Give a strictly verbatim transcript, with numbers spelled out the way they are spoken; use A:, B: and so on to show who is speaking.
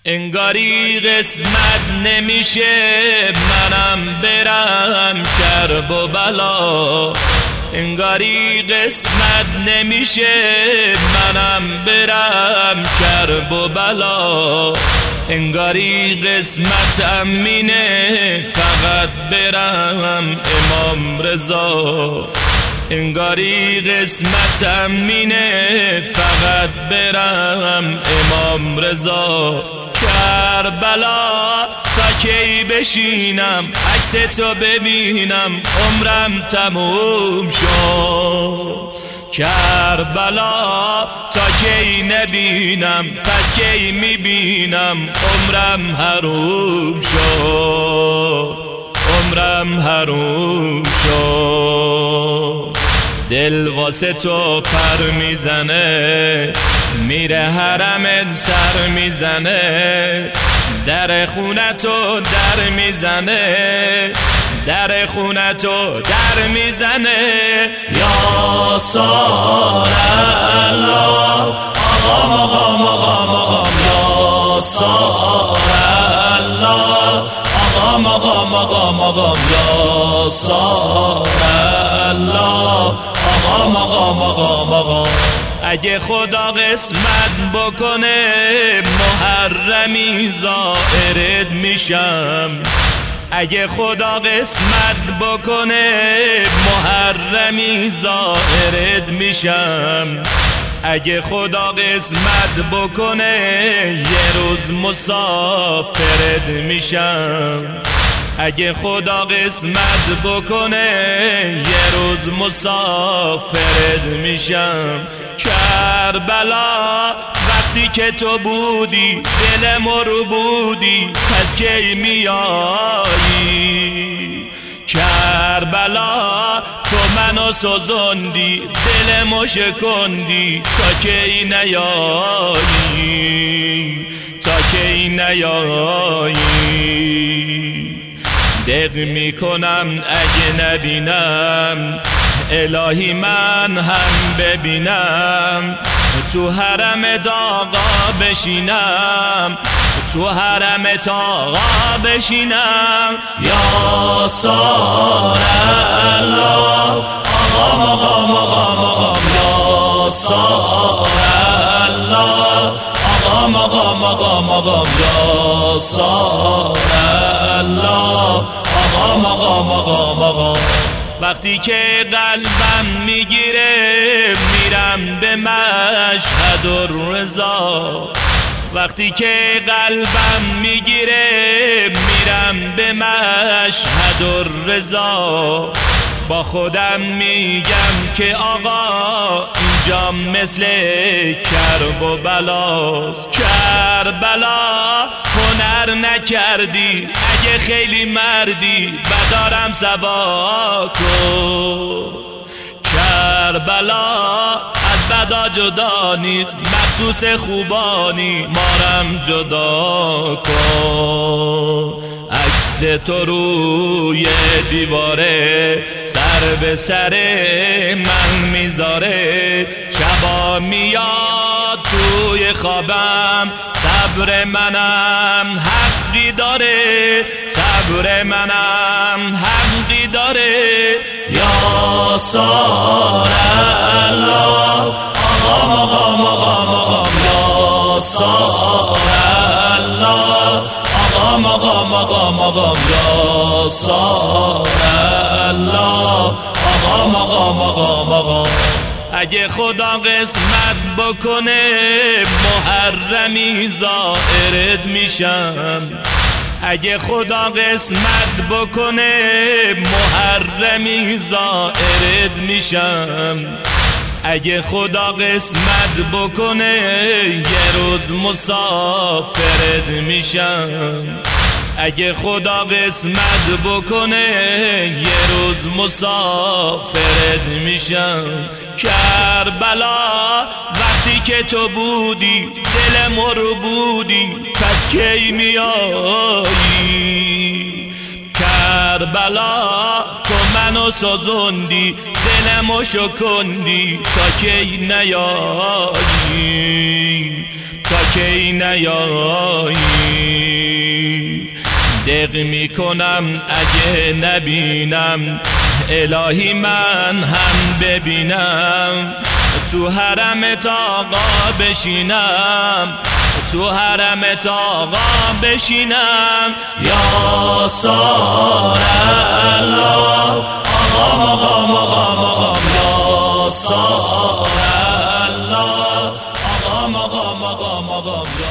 A: انگاری قسمت نمیشه منم برم کرب و بلا، انگاری قسمت نمیشه منم برم کرب و بلا، انگاری قسمتم مینه فقط برم امام رضا، انگاری قسمتم مینه فقط برم امام رضا. کربلا تا کی بشینم عکس تو ببینم عمرم تموم شد، کربلا تا کی نبینم پس کی میبینم عمرم حروم شد، عمرم حروم شد. دل واسه تو پر میزنه میره حرمت سر میزنه، در خونه تو در میزنه، در خونه تو در میزنه. یا سار الله آقا مقام آقا مقام، یا سار الله آقا مقام آقا مقام، یا سار الله آقا مقام آقا مقام. اگه خدا قسمت بکنه محرمی زائرت میشم، اگه خدا قسمت بکنه محرمی زائرت میشم، اگه خدا قسمت بکنه یه روز مسافرت میشم، اگه خدا قسمت بکنه یه روز مسافرت میشم. کربلا وقتی که تو بودی دلم رو بودی پس کی میایی، کربلا تو منو سوزوندی دلمو شکندی تا کی نیایی، تا کی نیایی. دق میکنم اگه نبینم الهی من هم ببینم، تو حرمت آقا بشینم، تو حرمت آقا بشینم. یا سار الله آقا مقام آقا مقام، یا سار الله آقا مقام آقا مقام، یا سار الله آقا مقام آقا مقام. وقتی که قلبم میگیره میرم به مشهد الرضا، وقتی که قلبم میگیره میرم به مشهد الرضا، با خودم میگم که آقا اینجا مثل کرب و بلاست، کربلا هنر نکردی اگه خیلی مردی بدارم سوا کن، کربلا از بدا جدا نیست مخصوص خوبانی مارم جدا کن. عکس تو روی دیواره سر به سر من میذاره، شبا میاد توی خوابم صبر منم حقی داره، صبر منم حقی داره. یا سار الله آقا مقام آقا مقام، یا سار الله آقا مقام آقا مقام، یا سار الله آقا مقام آقا مقام. اگه خدا قسمت بکنه محرمی زائرت میشم، اگه خدا قسمت بکنه محرمی زائرت میشم، اگه خدا قسمت بکنه یه روز مسافرت میشم، اگه خدا قسمت بکنه یه روز مسافرت میشم. کربلا وقتی که تو بودی دلم رو بودی پس کی میایی، کربلا تو منو سوزوندی دلمو شکندی تا کی نیایی، تا کی نیایی دق میکنم اگه نبینم الهی من هم ببینم تو حرمت آقا بشینم تو حرمت آقا بشینم یا سار الله آقا مقام آقا مقام یا سار الله آقا مقام آقا مقام